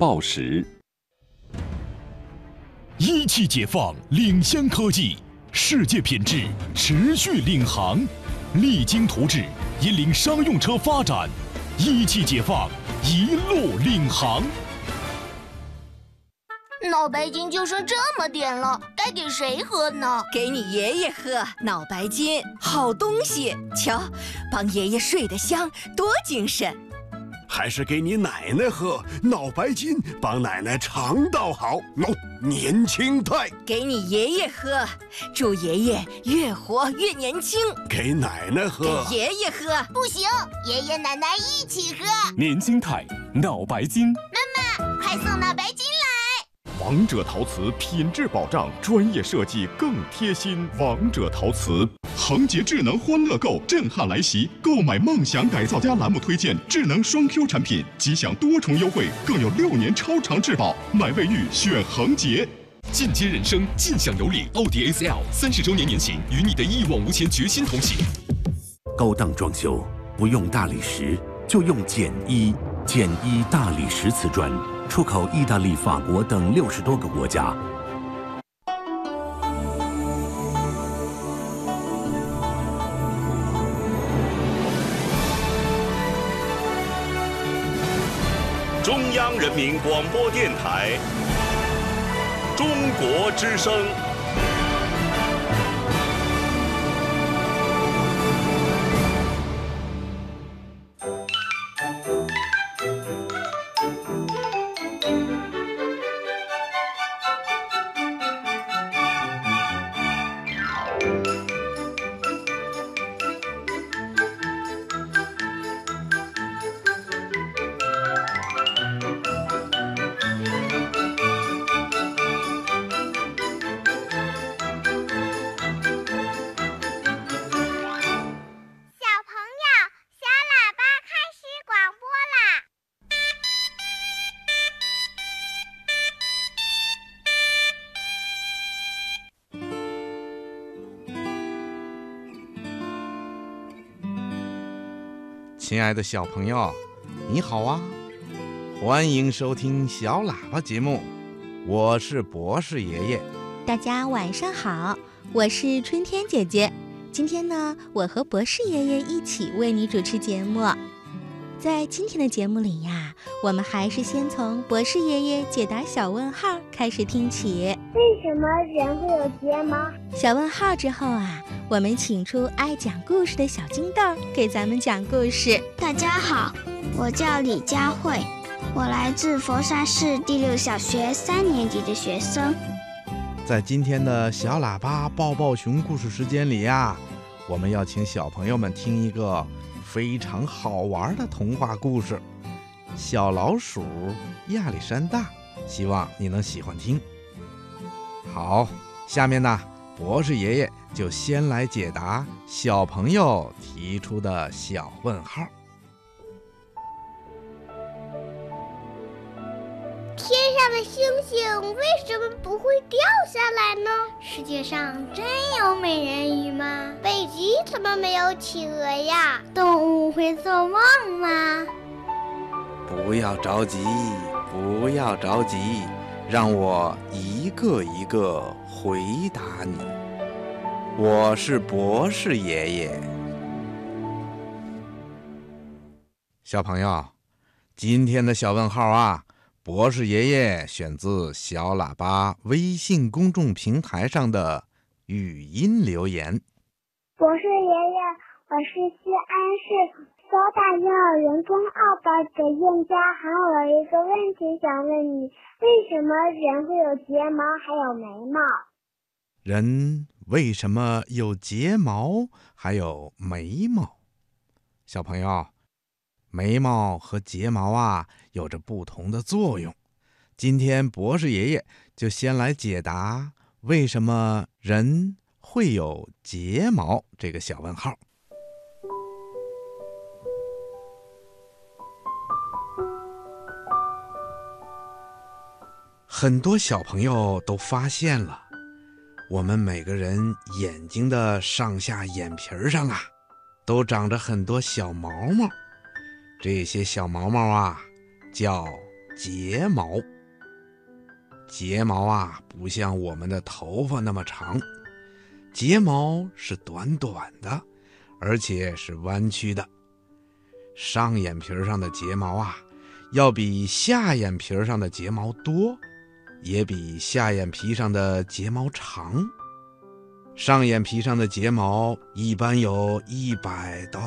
报时。 一汽解放领先科技，世界品质持续领航，励精图治，引领商用车发展。一汽解放，一路领航。 脑白金就剩这么点了，该给谁喝呢？ 给你爷爷喝，脑白金好东西，瞧，帮爷爷睡得香，多精神。 还是给你奶奶喝，脑白金帮奶奶肠道好，年轻态。 给你爷爷喝，祝爷爷越活越年轻。 给奶奶喝， 给爷爷喝， 不行，爷爷奶奶一起喝。 年轻态，脑白金。 妈妈，快送脑白金来！ 王者陶瓷品质保障，专业设计更贴心。王者陶瓷，恒洁智能欢乐购震撼来袭！购买梦想改造家栏目推荐智能双 Q 产品，即享多重优惠，更有6年超长质保。买卫浴选恒洁。进阶人生，尽享有礼。奥迪 A4L 30周年年行，与你的一往无前决心同行。 高档装修不用大理石，就用简一大理石瓷砖。出口意大利、法国等60多个国家。 中央人民广播电台，中国之声。 亲爱的小朋友，你好啊！欢迎收听小喇叭节目，我是博士爷爷。 大家晚上好，我是春天姐姐。今天呢，我和博士爷爷一起为你主持节目。在今天的节目里呀，我们还是先从博士爷爷解答小问号开始听起。 为什么人会有睫毛？ 小问号之后啊，我们请出爱讲故事的小金豆给咱们讲故事。 大家好，我叫李佳慧，我来自佛山市第6小学3年级的学生。 在今天的小喇叭抱抱熊故事时间里呀，我们要请小朋友们听一个非常好玩的童话故事《小老鼠亚历山大》，希望你能喜欢听。好，下面呢，博士爷爷就先来解答小朋友提出的小问号。 天上的星星为什么不会掉下来呢？世界上真有美人鱼吗？北极怎么没有企鹅呀？动物会做梦吗？ 不要着急，不要着急，让我一个一个回答你。我是博士爷爷。小朋友，今天的小问号啊，博士爷爷选自小喇叭微信公众平台上的语音留言。 博士爷爷，我是西安市交大幼儿园中2班的燕佳涵，我有一个问题想问你，为什么人会有睫毛还有眉毛？ 人为什么有睫毛还有眉毛？小朋友，眉毛和睫毛啊有着不同的作用。今天博士爷爷就先来解答为什么人会有睫毛这个小问号。很多小朋友都发现了，我们每个人眼睛的上下眼皮上啊，都长着很多小毛毛。这些小毛毛啊，叫睫毛。睫毛啊，不像我们的头发那么长，睫毛是短短的，而且是弯曲的。上眼皮上的睫毛啊，要比下眼皮上的睫毛多，也比下眼皮上的睫毛长。上眼皮上的睫毛一般有100到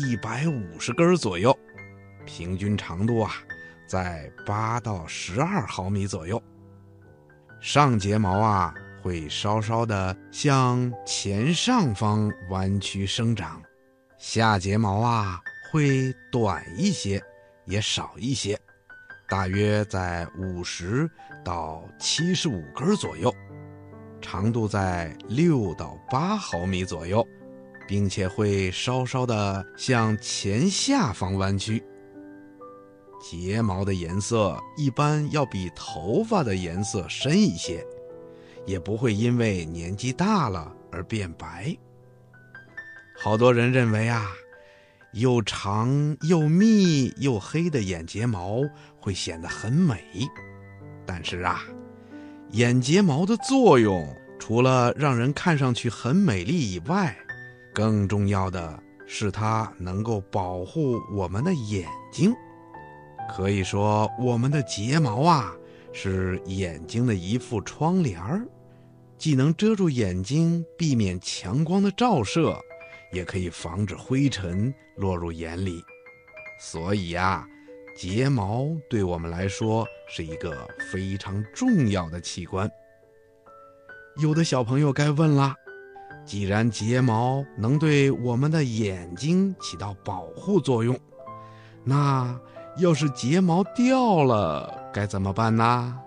150根左右，平均长度啊在8到12毫米左右。上睫毛啊会稍稍的向前上方弯曲生长，下睫毛啊会短一些，也少一些，大约在50到75根左右，长度在6到8毫米左右，并且会稍稍的向前下方弯曲。睫毛的颜色一般要比头发的颜色深一些，也不会因为年纪大了而变白。好多人认为啊，又长又密又黑的眼睫毛会显得很美，但是啊，眼睫毛的作用除了让人看上去很美丽以外，更重要的是它能够保护我们的眼睛。可以说，我们的睫毛啊是眼睛的一副窗帘，既能遮住眼睛，避免强光的照射，也可以防止灰尘落入眼里。所以啊，睫毛对我们来说是一个非常重要的器官。有的小朋友该问了，既然睫毛能对我们的眼睛起到保护作用，那要是睫毛掉了该怎么办呢？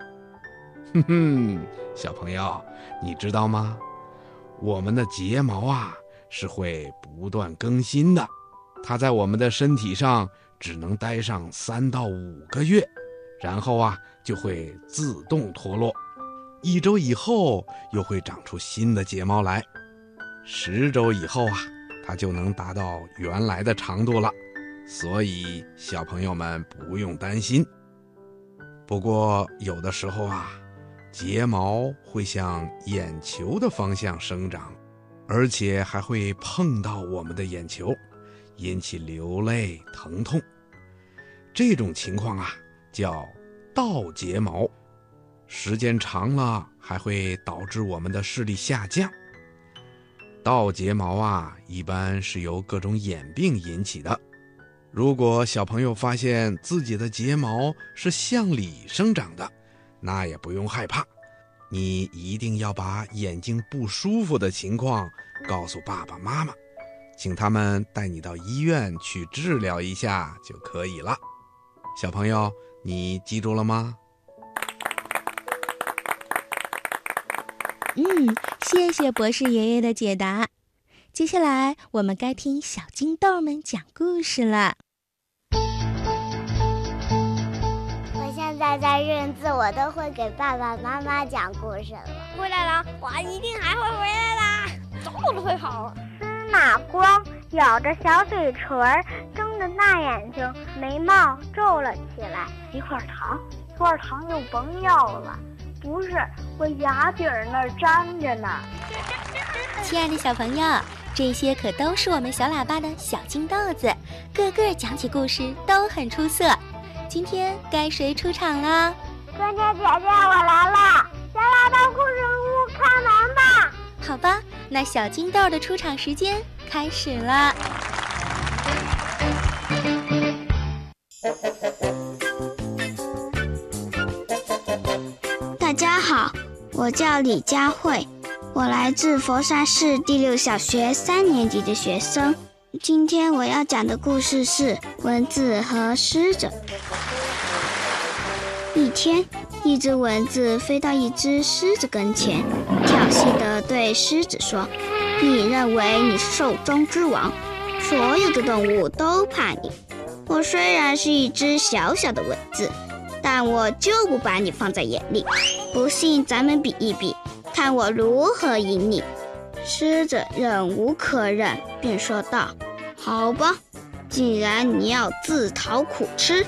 小朋友，你知道吗？我们的睫毛啊是会不断更新的，它在我们的身体上只能待上3到5个月，然后啊就会自动脱落，1周以后又会长出新的睫毛来，10周以后啊它就能达到原来的长度了。所以小朋友们不用担心。不过有的时候啊，睫毛会向眼球的方向生长，而且还会碰到我们的眼球，引起流泪疼痛。这种情况啊叫倒睫毛，时间长了还会导致我们的视力下降。倒睫毛啊一般是由各种眼病引起的。如果小朋友发现自己的睫毛是向里生长的，那也不用害怕，你一定要把眼睛不舒服的情况告诉爸爸妈妈，请他们带你到医院去治疗一下就可以了。小朋友，你记住了吗？ 谢谢博士爷爷的解答。接下来我们该听小金豆们讲故事了。 我现在在认字，我都会给爸爸妈妈讲故事了。 灰太狼，我一定还会回来的，走路都会跑。 司马光咬着小嘴唇，睁着大眼睛，眉毛皱了起来。 一块糖就甭要了，不是，我牙底儿那儿粘着呢。 亲爱的小朋友，这些可都是我们小喇叭的小金豆子，个个讲起故事都很出色。今天该谁出场了？ 春天姐姐，我来了！小喇叭故事屋开门吧！ 好吧，那小金豆的出场时间开始了。 大家好，我叫李佳慧，我来自佛山市第6小学3年级的学生。今天我要讲的故事是蚊子和狮子。一天，一只蚊子飞到一只狮子跟前，挑衅地对狮子说：你认为你是兽中之王，所有的动物都怕你。我虽然是一只小小的蚊子，但我就不把你放在眼里。不信咱们比一比，看我如何赢你。狮子忍无可忍，便说道：好吧，既然你要自讨苦吃，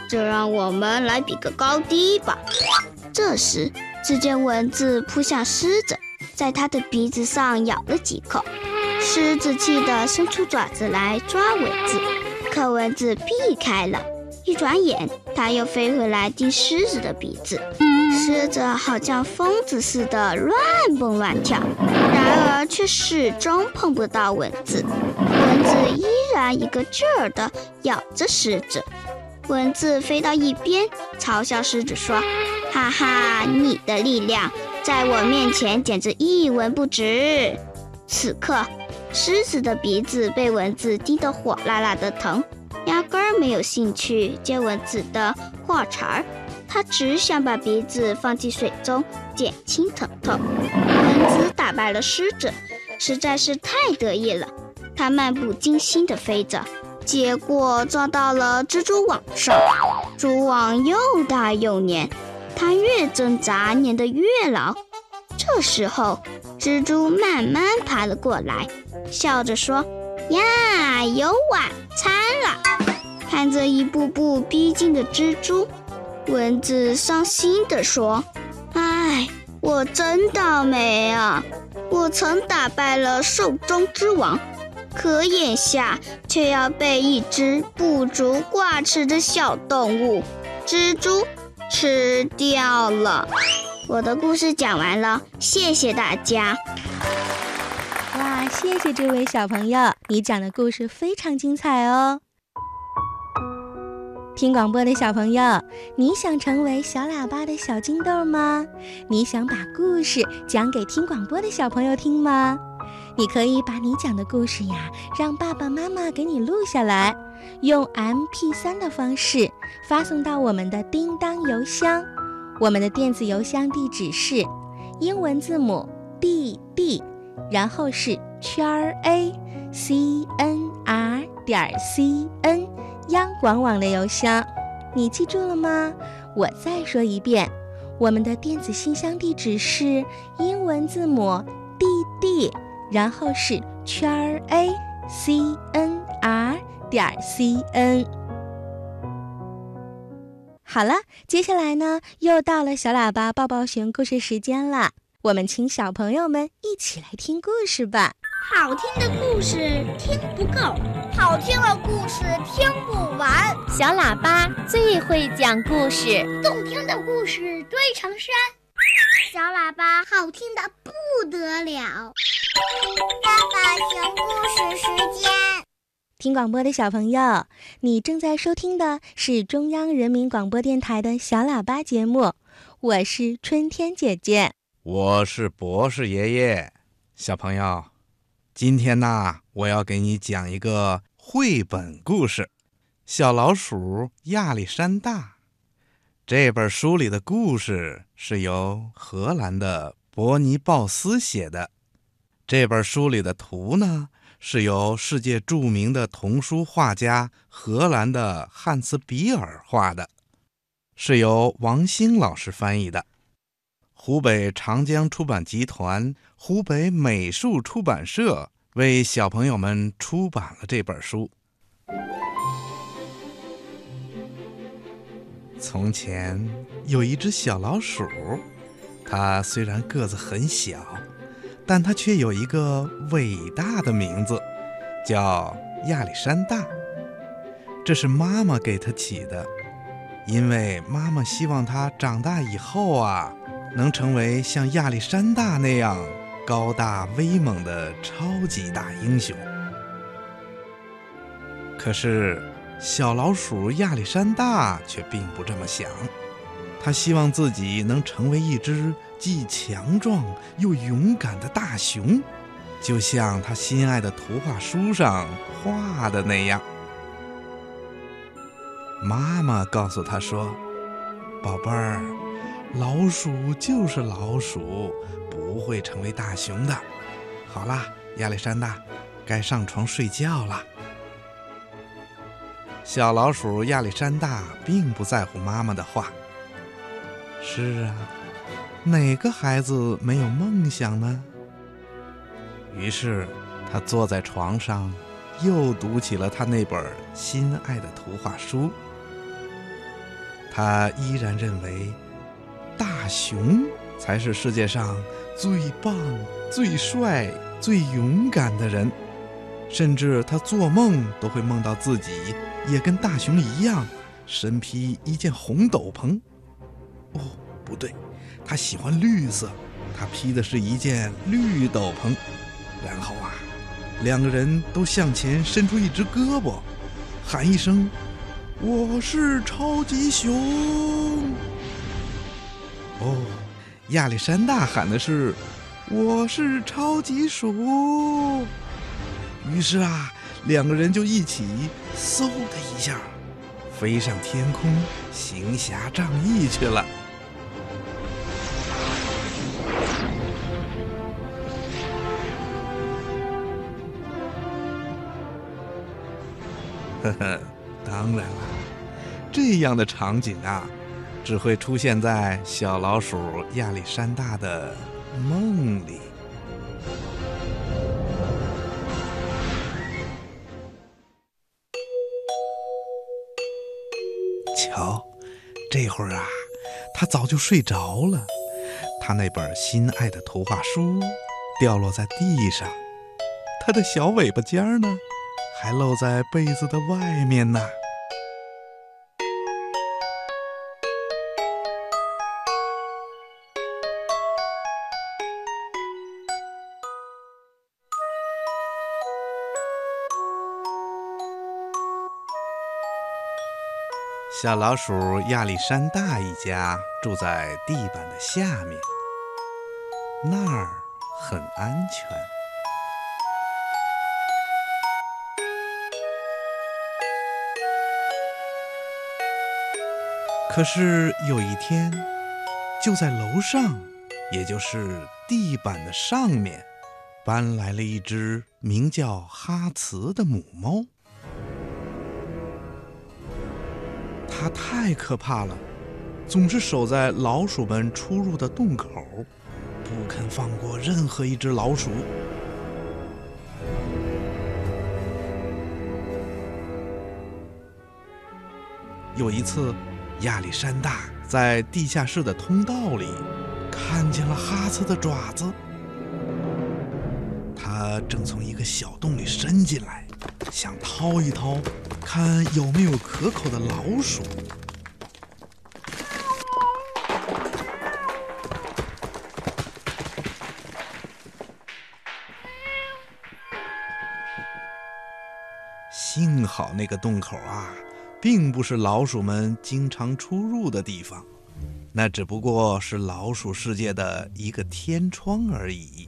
就让我们来比个高低吧。这时，只见蚊子扑向狮子，在它的鼻子上咬了几口。狮子气得伸出爪子来抓蚊子，可蚊子避开了。一转眼，它又飞回来叮狮子的鼻子。狮子好像疯子似的乱蹦乱跳，然而却始终碰不到蚊子。蚊子依然一个劲儿地咬着狮子。蚊子飞到一边，嘲笑狮子说：“哈哈，你的力量在我面前简直一文不值。”此刻，狮子的鼻子被蚊子叮得火辣辣的疼，压根儿没有兴趣接蚊子的话茬儿，它只想把鼻子放进水中减轻疼痛。蚊子打败了狮子，实在是太得意了，它漫不经心地飞着，结果撞到了蜘蛛网上，蛛网又大又黏，它越挣扎粘得越牢。这时候，蜘蛛慢慢爬了过来，笑着说：“呀，有晚餐了！”看着一步步逼近的蜘蛛，蚊子伤心地说：“唉，我真倒霉啊！我曾打败了兽中之王，可眼下却要被一只不足挂齿的小动物蜘蛛吃掉了。”我的故事讲完了，谢谢大家。 哇，谢谢这位小朋友，你讲的故事非常精彩哦。听广播的小朋友，你想成为小喇叭的小金豆吗？你想把故事讲给听广播的小朋友听吗？你可以把你讲的故事呀，让爸爸妈妈给你录下来，用 MP3 的方式发送到我们的叮当邮箱。我们的电子邮箱地址是英文字母 dd， 然后是@cnr.cn， 央广网的邮箱。你记住了吗？我再说一遍，我们的电子信箱地址是英文字母 dd， 然后是@cnr.cn。好了，接下来呢，又到了小喇叭抱抱熊故事时间了。我们请小朋友们一起来听故事吧。 好听的故事听不够， 好听的故事听不完。 小喇叭最会讲故事， 动听的故事堆成山。小喇叭好听的不得了。 抱抱熊故事时间。 听广播的小朋友，你正在收听的是中央人民广播电台的小喇叭节目，我是春天姐姐， 我是博士爷爷。小朋友，今天呢，我要给你讲一个绘本故事《小老鼠亚历山大》。这本书里的故事是由荷兰的伯尼鲍斯写的，这本书里的图呢，是由世界著名的童书画家荷兰的汉斯比尔画的，是由王兴老师翻译的。湖北长江出版集团、湖北美术出版社为小朋友们出版了这本书。从前有一只小老鼠，它虽然个子很小，但它却有一个伟大的名字，叫亚历山大。这是妈妈给它起的，因为妈妈希望它长大以后啊，能成为像亚历山大那样高大威猛的超级大英雄。可是小老鼠亚历山大却并不这么想，他希望自己能成为一只既强壮又勇敢的大熊，就像他心爱的图画书上画的那样。妈妈告诉他说：“宝贝儿，老鼠就是老鼠，不会成为大熊的。好啦，亚历山大，该上床睡觉了。”小老鼠亚历山大并不在乎妈妈的话。是啊，哪个孩子没有梦想呢？于是他坐在床上，又读起了他那本心爱的图画书。 他依然认为大熊才是世界上最棒、最帅、最勇敢的人，甚至他做梦都会梦到自己也跟大熊一样，身披一件红斗篷。哦，不对，他喜欢绿色，他披的是一件绿斗篷。然后啊，两个人都向前伸出一只胳膊，喊一声：“我是超级熊！”哦，亚历山大喊的是：“我是超级鼠！”于是啊，两个人就一起嗖的一下飞上天空，行侠仗义去了。呵呵，当然了，这样的场景啊，只会出现在小老鼠亚历山大的梦里。瞧，这会儿啊，他早就睡着了。他那本心爱的图画书掉落在地上，他的小尾巴尖儿呢，还露在被子的外面呢。小老鼠亚历山大一家住在地板的下面，那儿很安全。可是有一天，就在楼上，也就是地板的上面，搬来了一只名叫哈茨的母猫。它太可怕了，总是守在老鼠们出入的洞口，不肯放过任何一只老鼠。有一次，亚历山大在地下室的通道里看见了哈茨的爪子，他正从一个小洞里伸进来，想掏一掏，看有没有可口的老鼠。幸好那个洞口啊，并不是老鼠们经常出入的地方，那只不过是老鼠世界的一个天窗而已。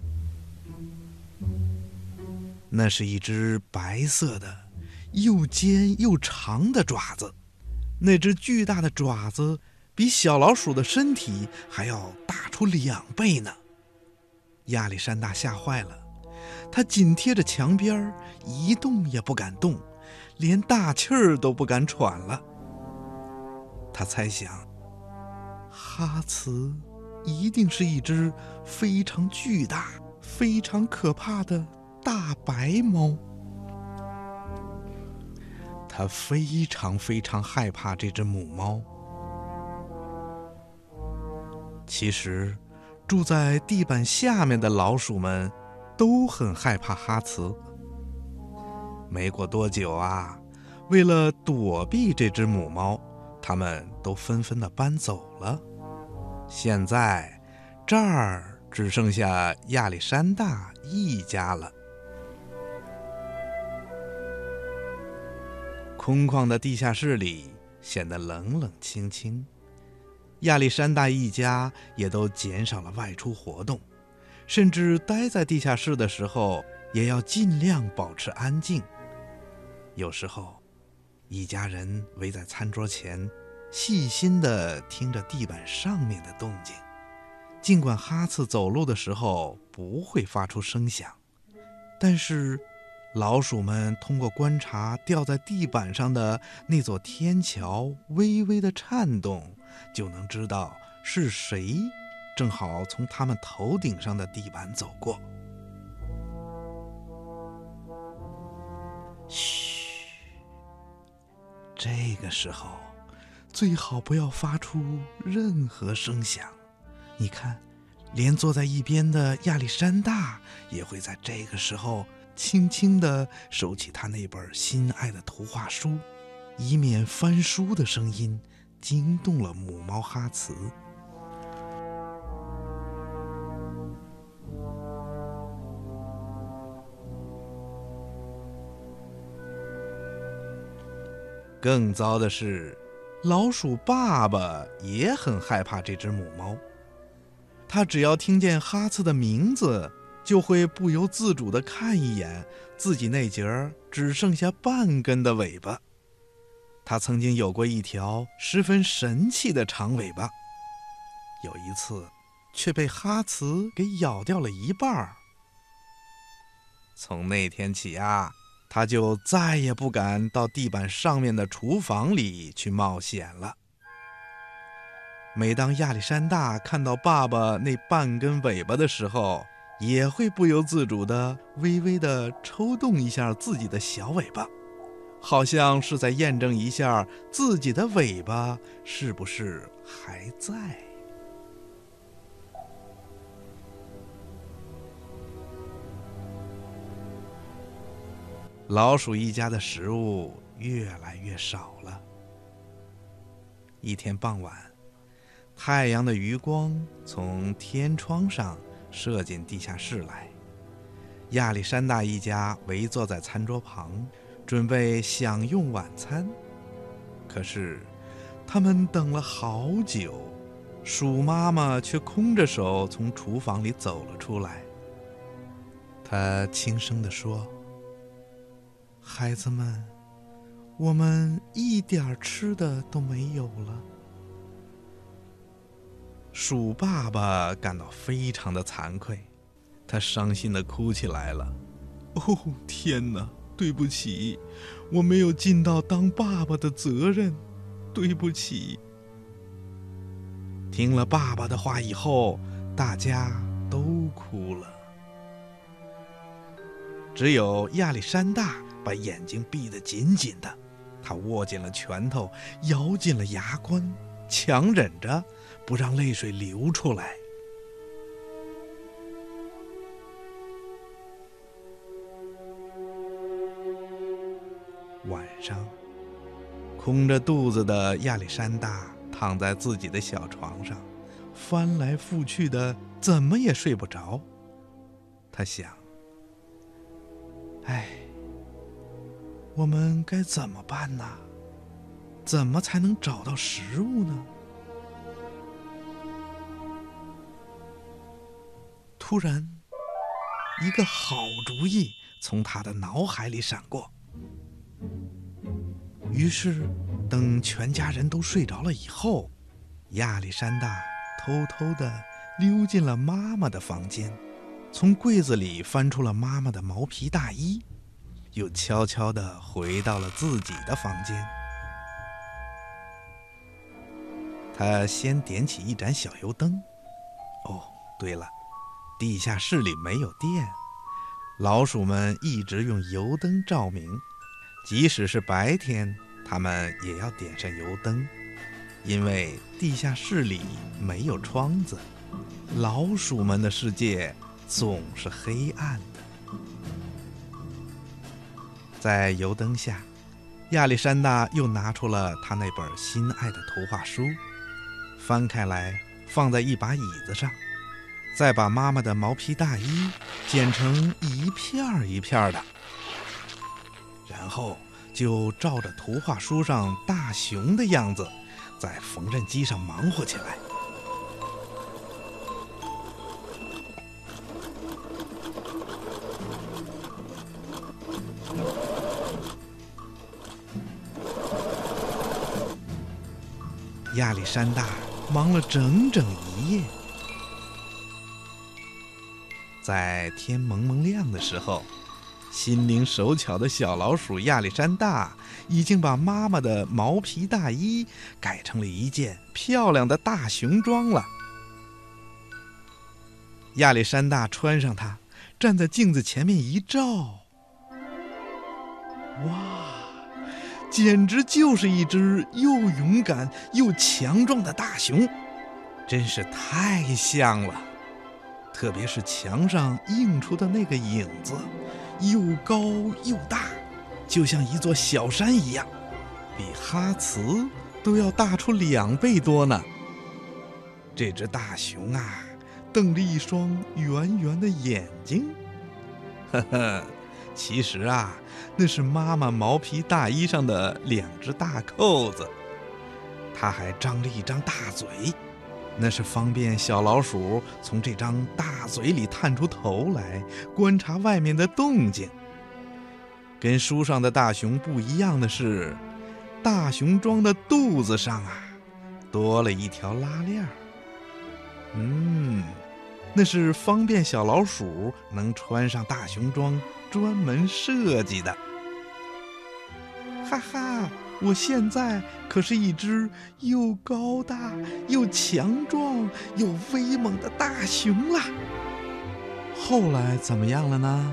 那是一只白色的又尖又长的爪子，那只巨大的爪子比小老鼠的身体还要大出2倍呢。亚历山大吓坏了，他紧贴着墙边，一动也不敢动，连大气儿都不敢喘了。他猜想，哈茨一定是一只非常巨大、非常可怕的大白猫。他非常非常害怕这只母猫。其实，住在地板下面的老鼠们都很害怕哈茨。没过多久啊，为了躲避这只母猫，他们都纷纷地搬走了。现在这儿只剩下亚历山大一家了。空旷的地下室里显得冷冷清清，亚历山大一家也都减少了外出活动，甚至待在地下室的时候也要尽量保持安静。有时候，一家人围在餐桌前，细心地听着地板上面的动静，尽管哈茨走路的时候不会发出声响，但是老鼠们通过观察掉在地板上的那座天桥微微的颤动，就能知道是谁正好从他们头顶上的地板走过。嘘，这个时候， 最好不要发出任何声响。你看，连坐在一边的亚历山大也会在这个时候轻轻地收起他那本心爱的图画书，以免翻书的声音惊动了母猫哈茨。更糟的是，老鼠爸爸也很害怕这只母猫。他只要听见哈茨的名字，就会不由自主地看一眼自己那截只剩下半根的尾巴。他曾经有过一条十分神气的长尾巴，有一次却被哈茨给咬掉了一半。从那天起啊，他就再也不敢到地板上面的厨房里去冒险了。每当亚历山大看到爸爸那半根尾巴的时候，也会不由自主地微微地抽动一下自己的小尾巴，好像是在验证一下自己的尾巴是不是还在。老鼠一家的食物越来越少了。一天傍晚，太阳的余光从天窗上射进地下室来。亚历山大一家围坐在餐桌旁，准备享用晚餐。可是他们等了好久，鼠妈妈却空着手从厨房里走了出来。她轻声地说：“孩子们，我们一点吃的都没有了。”鼠爸爸感到非常的惭愧，他伤心地哭起来了。哦，天哪，对不起，我没有尽到当爸爸的责任，对不起。听了爸爸的话以后，大家都哭了。只有亚历山大把眼睛闭得紧紧的，他握紧了拳头，咬紧了牙关，强忍着不让泪水流出来。晚上，空着肚子的亚历山大躺在自己的小床上，翻来覆去的，怎么也睡不着。他想：哎，我们该怎么办呢？怎么才能找到食物呢？突然，一个好主意从他的脑海里闪过。于是，等全家人都睡着了以后，亚历山大偷偷地溜进了妈妈的房间，从柜子里翻出了妈妈的毛皮大衣，又悄悄地回到了自己的房间。他先点起一盏小油灯。哦，对了，地下室里没有电，老鼠们一直用油灯照明，即使是白天，他们也要点上油灯，因为地下室里没有窗子，老鼠们的世界总是黑暗的。在油灯下，亚历山大又拿出了他那本心爱的图画书，翻开来放在一把椅子上，再把妈妈的毛皮大衣剪成一片一片的，然后就照着图画书上大熊的样子，在缝纫机上忙活起来。亚历山大忙了整整一夜。在天蒙蒙亮的时候，心灵手巧的小老鼠亚历山大已经把妈妈的毛皮大衣改成了一件漂亮的大熊装了。亚历山大穿上它，站在镜子前面一照，哇， 简直就是一只又勇敢又强壮的大熊，真是太像了。特别是墙上映出的那个影子，又高又大，就像一座小山一样，比哈茨都要大出2倍多呢。这只大熊啊，瞪着一双圆圆的眼睛，呵呵，其实啊，那是妈妈毛皮大衣上的2只大扣子。它还张着一张大嘴，那是方便小老鼠从这张大嘴里探出头来观察外面的动静。跟书上的大熊不一样的是，大熊装的肚子上啊，多了一条拉链。那是方便小老鼠能穿上大熊装专门设计的。哈哈，我现在可是一只又高大又强壮又威猛的大熊啦！后来怎么样了呢？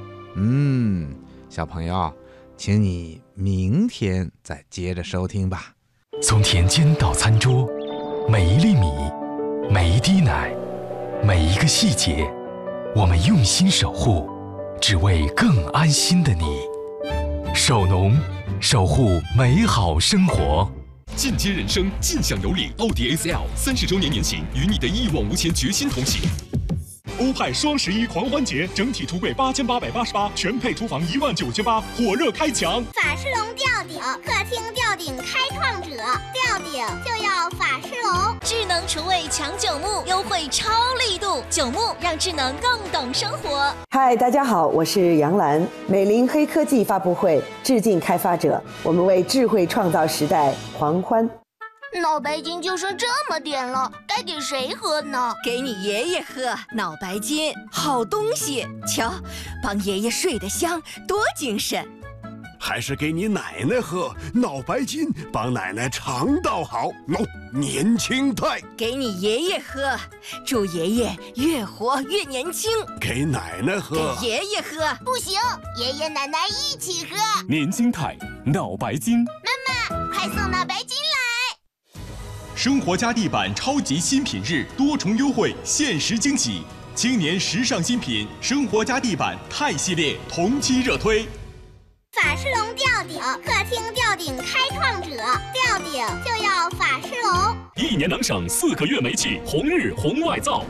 小朋友，请你明天再接着收听吧。 从田间到餐桌，每一粒米，每一滴奶，每一个细节，我们用心守护，只为更安心的你。守农，守护美好生活。 进阶人生，尽享有领，奥迪 A4L 30周年年庆，与你的一往无前决心同行。欧派双11狂欢节，整体橱柜8888，全配厨房19998，火热开抢！ 法式龙吊顶，客厅吊顶开创者，吊顶就要法式龙。 智能厨卫抢9幕，优惠超力度，9幕让智能更懂生活。 嗨，大家好，我是杨澜。美林黑科技发布会致敬开发者，我们为智慧创造时代狂欢。 脑白金就剩这么点了，该给谁喝呢？ 给你爷爷喝。脑白金，好东西，瞧，帮爷爷睡得香，多精神。 还是给你奶奶喝，脑白金帮奶奶肠道好，年轻态。 给你爷爷喝，祝爷爷越活越年轻。 给奶奶喝， 给爷爷喝。 不行，爷爷奶奶一起喝。 年轻态，脑白金。 妈妈，快送脑白金来！ 生活家地板超级新品日，多重优惠，限时惊喜！青年时尚新品生活家地板钛系列同期热推。 法式龙吊顶，客厅吊顶开创者，吊顶就要法式龙。 1年能省4个月煤气，红日红外灶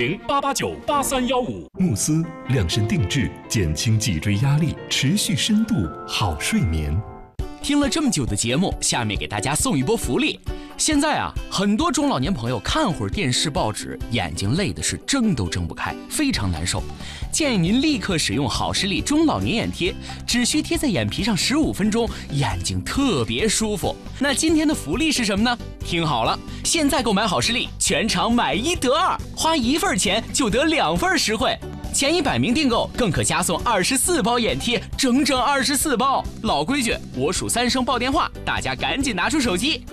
，400-889-8315。慕斯量身定制，减轻脊椎压力，持续深度好睡眠。 听了这么久的节目，下面给大家送一波福利。现在啊，很多中老年朋友看会儿电视报纸，眼睛累的是睁都睁不开，非常难受。建议您立刻使用好视力中老年眼贴，只需贴在眼皮上15分钟，眼睛特别舒服。那今天的福利是什么呢？听好了，现在购买好视力，全场买1得2，花1份钱就得2份实惠。前100名订购更可加送24包眼贴，整整24包。老规矩，我数3声报电话，大家赶紧拿出手机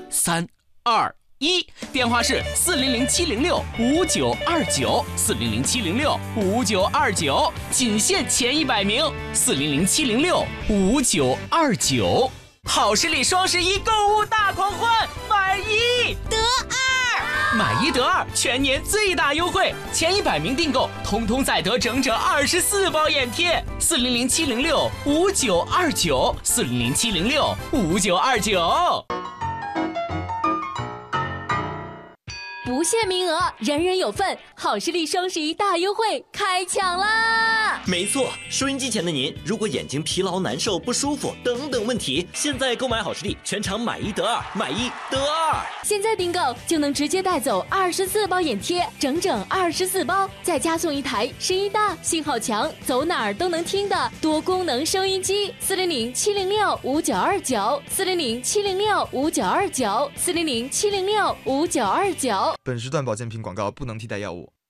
，3、2、1，电话是400-706-5929，400-706-5929，仅限前100名，400-706-5929。好视力双11购物大狂欢，买1得2，买1得2，全年最大优惠，前100名订购，通通再得整整24包眼贴，400-706-5929，400-706-5929。 不限名额，人人有份，好视力双11大优惠开抢啦！ 没错，收音机前的您，如果眼睛疲劳、难受、不舒服等等问题，现在购买好视力，全场买1得2，买1得2。 现在订购就能直接带走24包眼贴，整整24包，再加送1台声音大、信号强、走哪儿都能听的多功能收音机。400-706-5929，400-706-5929，400-706-5929。 本时段保健品广告不能替代药物。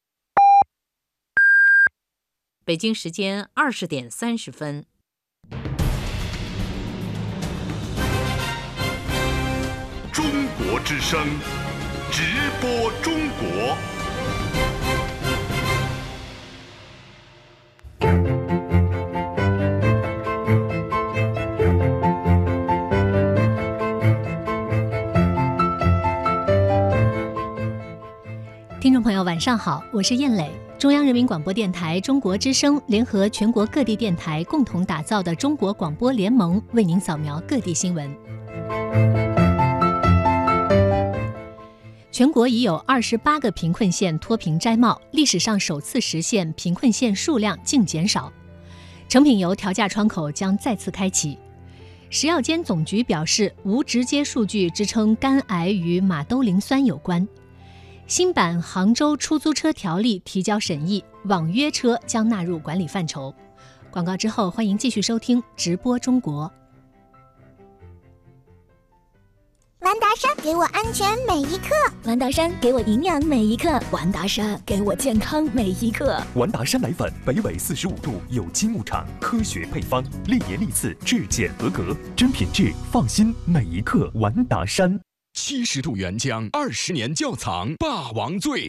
北京时间20点30分。 中国之声，直播中国。 众朋友，晚上好，我是燕磊。中央人民广播电台中国之声联合全国各地电台共同打造的中国广播联盟，为您扫描各地新闻。全国已有28个贫困县脱贫摘帽，历史上首次实现贫困县数量净减少。成品油调价窗口将再次开启。食药监总局表示，无直接数据支撑肝癌与马兜铃酸有关。新版杭州出租车条例提交审议，网约车将纳入管理范畴。广告之后，欢迎继续收听直播中国。 玩达山给我安全每一刻， 玩达山给我营养每一刻，玩达山给我健康每一刻。 玩达山奶粉，北纬45度有机牧场，科学配方，历年历次质检合格，真品质，放心每一刻玩达山。 70度原浆，20年窖藏，霸王醉。